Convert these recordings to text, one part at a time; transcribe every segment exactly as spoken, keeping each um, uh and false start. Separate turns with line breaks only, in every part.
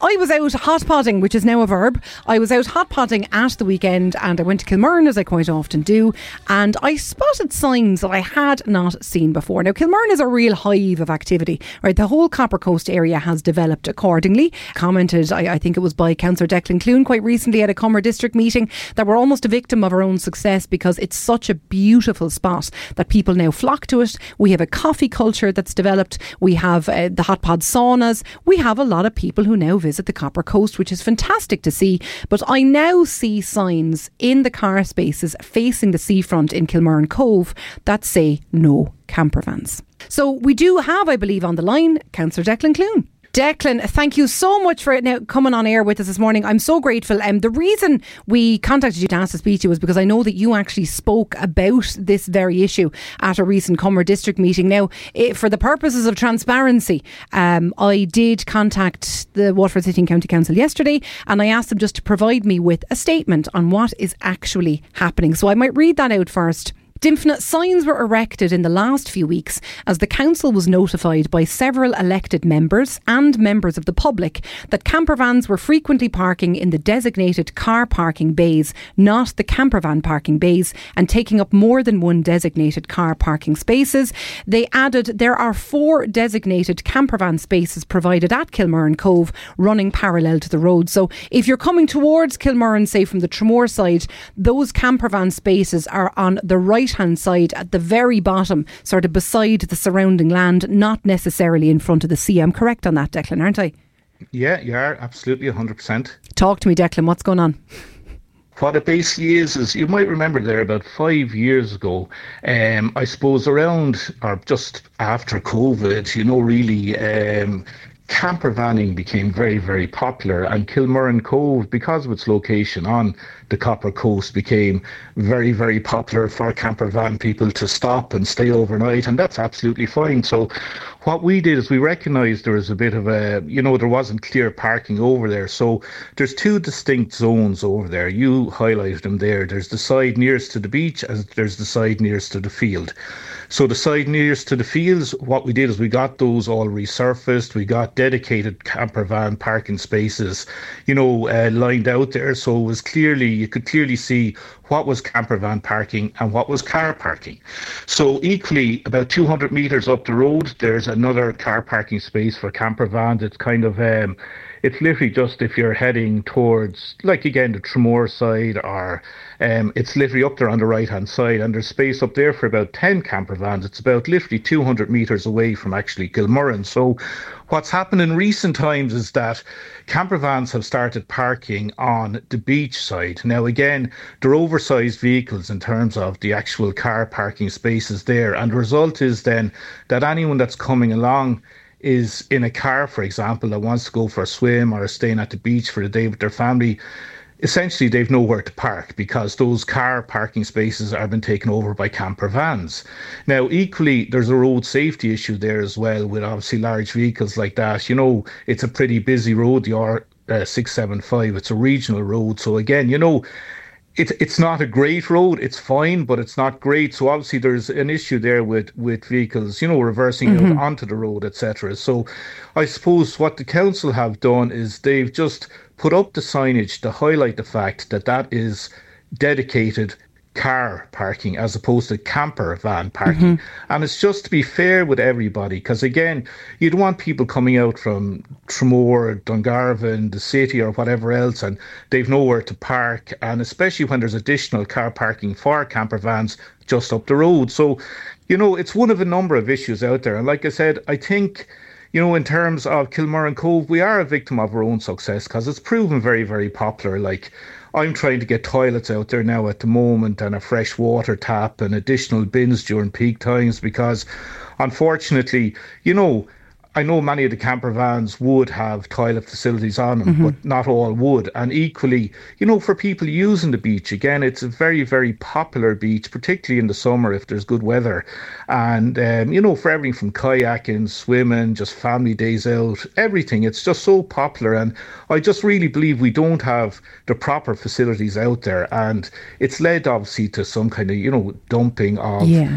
I was out hot potting, which is now a verb. I was out hot potting at the weekend, and I went to Kilmurren, as I quite often do, and I spotted signs that I had not seen before. Now, Kilmurren is a real hive of activity, right? The whole Copper Coast area has developed accordingly. Commented, I, I think it was by Councillor Declan Clune quite recently at a Comer district meeting, that we're almost a victim of our own success because it's such a beautiful spot that people now flock to it. We have a coffee culture that's developed. We have uh, the hot pod saunas. We have a lot of people who now visit the Copper Coast, which is fantastic to see. But I now see signs in the car spaces facing the seafront in Kilmurren Cove that say no camper vans. So we do have, I believe, on the line, Councillor Declan Clune. Declan, thank you so much for now coming on air with us this morning. I'm so grateful. Um, the reason we contacted you to ask to speak to you was because I know that you actually spoke about this very issue at a recent Comer district meeting. Now, it, for the purposes of transparency, um, I did contact the Waterford City and County Council yesterday, and I asked them just to provide me with a statement on what is actually happening. So I might read that out first. Dymphna, signs were erected in the last few weeks as the council was notified by several elected members and members of the public that campervans were frequently parking in the designated car parking bays, not the campervan parking bays, and taking up more than one designated car parking spaces. They added there are four designated campervan spaces provided at Kilmurren Cove running parallel to the road. So if you're coming towards Kilmurren, say from the Tramore side, those campervan spaces are on the right hand side at the very bottom, sort of beside the surrounding land, not necessarily in front of the sea. I'm correct on that, Declan, aren't I?
Yeah, you are absolutely one hundred percent.
Talk to me, Declan, what's going on?
What it basically is, is you might remember there about five years ago, um, I suppose around or just after COVID, you know, really um, camper vanning became very, very popular, and Kilmurren Cove, because of its location on the Copper Coast, became very, very popular for camper van people to stop and stay overnight, and that's absolutely fine. So what we did is we recognised there was a bit of a, you know, there wasn't clear parking over there. So there's two distinct zones over there. You highlighted them there. There's the side nearest to the beach and there's the side nearest to the field. So the side nearest to the fields, what we did is we got those all resurfaced. We got dedicated camper van parking spaces, you know, uh, lined out there. So it was clearly, you could clearly see what was camper van parking and what was car parking. So equally, about two hundred metres up the road, there's another car parking space for camper vans. It's kind of, um, it's literally just if you're heading towards, like again, the Tramore side, or um, it's literally up there on the right hand side, and there's space up there for about ten camper vans. It's about literally two hundred metres away from actually Kilmurren. So what's happened in recent times is that camper vans have started parking on the beach side. Now again, they're oversized vehicles in terms of the actual car parking spaces there, and the result is then that anyone that's coming along is in a car, for example, that wants to go for a swim or staying at the beach for the day with their family, essentially they've nowhere to park because those car parking spaces have been taken over by camper vans. Now, equally, there's a road safety issue there as well with obviously large vehicles like that. You know, it's a pretty busy road, the R six seventy-five. It's a regional road. So again, you know, It's it's not a great road. It's fine, but it's not great. So obviously there's an issue there with, with vehicles, you know, reversing mm-hmm. out onto the road, et cetera. So I suppose what the council have done is they've just put up the signage to highlight the fact that that is dedicated car parking as opposed to camper van parking. Mm-hmm. And it's just to be fair with everybody, because again, you don't want people coming out from Tramore, Dungarvan, the city or whatever else, and they've nowhere to park, and especially when there's additional car parking for camper vans just up the road. So, you know, it's one of a number of issues out there. And like I said, I think, you know, in terms of Kilmurren Cove, we are a victim of our own success because it's proven very, very popular. Like, I'm trying to get toilets out there now at the moment, and a fresh water tap and additional bins during peak times, because unfortunately, you know, I know many of the camper vans would have toilet facilities on them, mm-hmm. but not all would. And equally, you know, for people using the beach, again, it's a very, very popular beach, particularly in the summer if there's good weather. And, um, you know, for everything from kayaking, swimming, just family days out, everything, it's just so popular. And I just really believe we don't have the proper facilities out there. And it's led, obviously, to some kind of, you know, dumping of...
Yeah.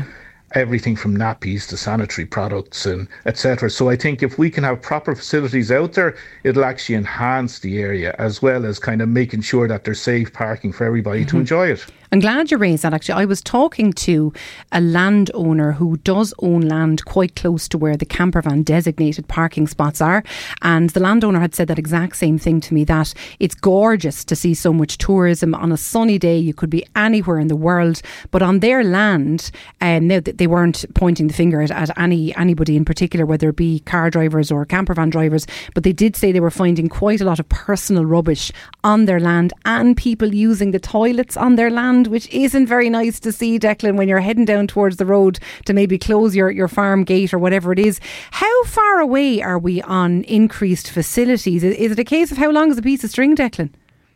everything from nappies to sanitary products and et cetera. So I think if we can have proper facilities out there, it'll actually enhance the area, as well as kind of making sure that there's safe parking for everybody mm-hmm. to enjoy it.
I'm glad you raised that. Actually, I was talking to a landowner who does own land quite close to where the campervan designated parking spots are, and the landowner had said that exact same thing to me, that it's gorgeous to see so much tourism on a sunny day. You could be anywhere in the world, but on their land, um, now they weren't pointing the finger at, at any anybody in particular, whether it be car drivers or campervan drivers, but they did say they were finding quite a lot of personal rubbish on their land and people using the toilets on their land, which isn't very nice to see, Declan, when you're heading down towards the road to maybe close your, your farm gate or whatever it is. How far away are we on increased facilities? Is it a case of how long is a piece of string, Declan?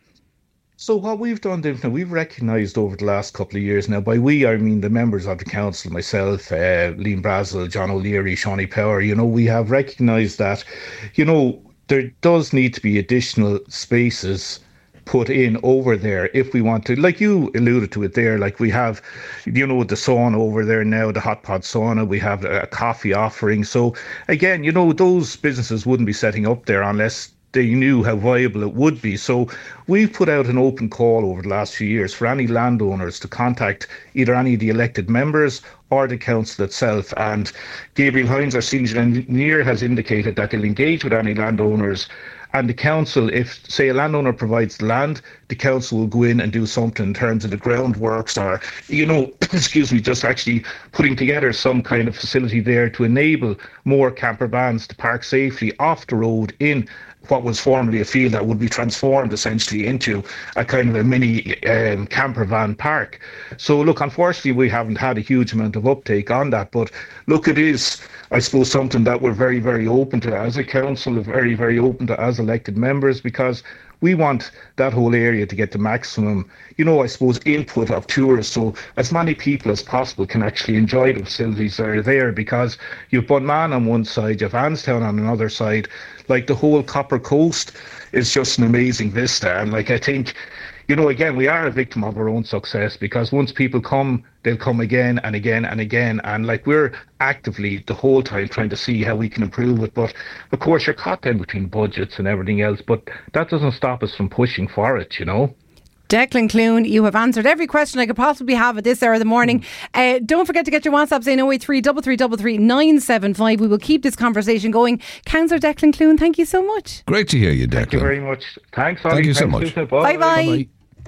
So what we've done, David, we've recognised over the last couple of years now, by we I mean the members of the council, myself, uh, Liam Brazel, John O'Leary, Shawnee Power, you know, we have recognised that, you know, there does need to be additional spaces put in over there if we want to, like you alluded to it there, like we have, you know, the sauna over there now, the hot pot sauna, we have a coffee offering. So again, you know, those businesses wouldn't be setting up there unless they knew how viable it would be. So we've put out an open call over the last few years for any landowners to contact either any of the elected members or the council itself. And Gabriel Hines, our senior engineer, has indicated that they'll engage with any landowners. And the council, if, say, a landowner provides the land, the council will go in and do something in terms of the groundworks or, you know, excuse me, just actually putting together some kind of facility there to enable more camper vans to park safely off the road in what was formerly a field that would be transformed essentially into a kind of a mini um, camper van park. So look, unfortunately, we haven't had a huge amount of uptake on that, but look, it is, I suppose, something that we're very, very open to as a council, very, very open to as elected members, because we want that whole area to get the maximum, you know, I suppose, input of tourists, so as many people as possible can actually enjoy the facilities that are there, because you've Bunman on one side, you've Anstown on another side. Like the whole Copper Coast is just an amazing vista, and like I think, you know, again, we are a victim of our own success, because once people come, they'll come again and again and again. And like we're actively the whole time trying to see how we can improve it. But of course, you're caught in between budgets and everything else. But that doesn't stop us from pushing for it, you know.
Declan Clune, you have answered every question I could possibly have at this hour of the morning. Uh, don't forget to get your WhatsApps in oh eight three, three three three three, nine seven five. We will keep this conversation going. Councillor Declan Clune, thank you so much.
Great to hear you, Declan.
Thank you very much. Thanks, Ollie.
Thank you so
Thanks,
much.
Bye bye. Bye-bye.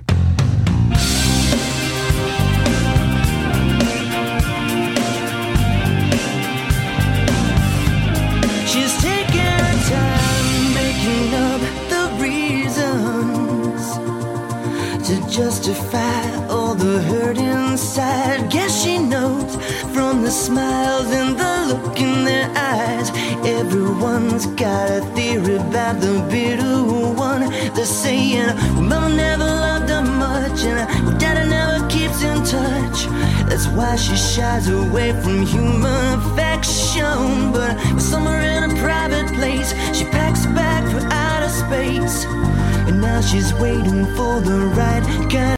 She's taking her time making up the reasons to justify all the hurt inside. Guess she knows from the smiles and the look in their eyes. Everyone's got a theory about the bitter one. They're saying, well, mama never loved her much, and daddy never keeps in touch. That's why she shies away from human affection. But somewhere in a private place, she packs a bag for outer space, and now she's waiting for the right kind.